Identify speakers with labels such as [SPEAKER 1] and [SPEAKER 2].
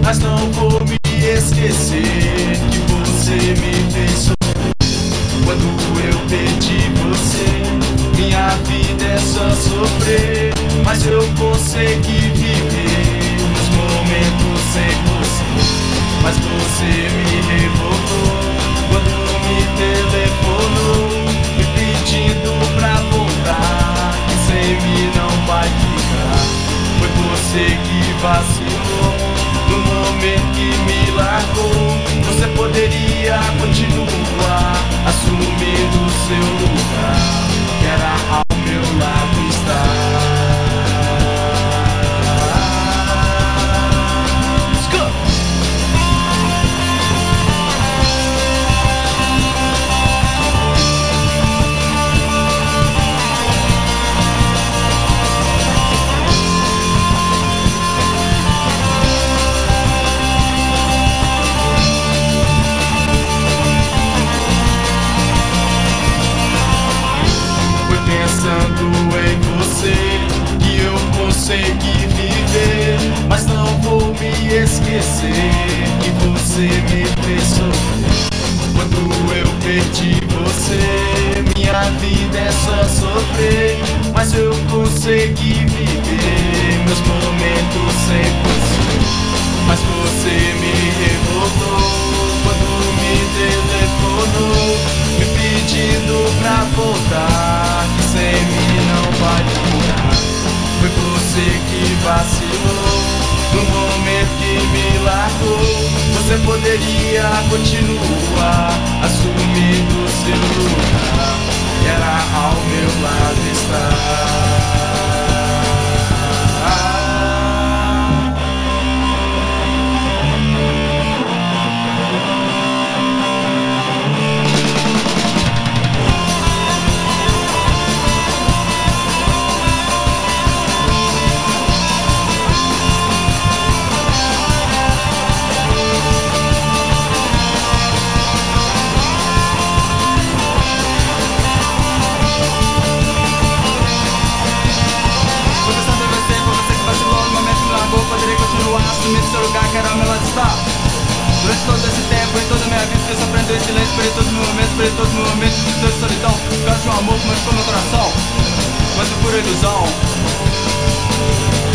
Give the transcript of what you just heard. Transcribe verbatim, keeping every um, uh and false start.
[SPEAKER 1] mas não vou me esquecer que você me fez sofrer. Quando eu perdi você, minha vida é só sofrer, mas eu consegui viver os momentos sem você. Mas você me revoltou quando me telefonou, me pedindo pra voltar, que sem mim não vai ficar. Foi você que vacilou no momento que me largou. Você poderia continuar assumindo o seu lugar, que era ao meu lado estar. Pensando em você que eu consegui viver, mas não vou me esquecer que você me fez sofrer. Quando eu perdi você, minha vida é só sofrer, mas eu consegui viver meus momentos sem você. Mas você me revoltou quando me telefonou, me pedindo pra voltar, que sem mim não vai ficar. Foi você que vacilou no momento que me largou. Você poderia continuar assumindo o seu lugar, que era ao meu lado estar. Poderia continuar assumindo seu lugar, que era ao meu lado estar. Durante todo esse tempo, em toda a minha vida, fiquei sofrendo em silêncio. Esperei todos os momentos, esperei todos os momentos de dor e solidão, por causa de um amor que machucou meu coração, mas foi pura ilusão.